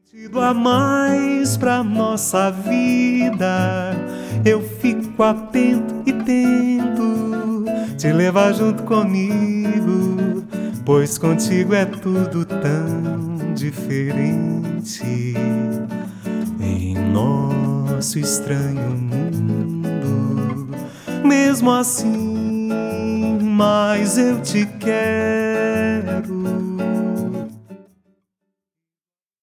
Sentido a mais pra nossa vida, eu fico atento e tento te levar junto comigo, pois contigo é tudo tão diferente. Em nosso estranho mundo, mesmo assim, mas eu te quero.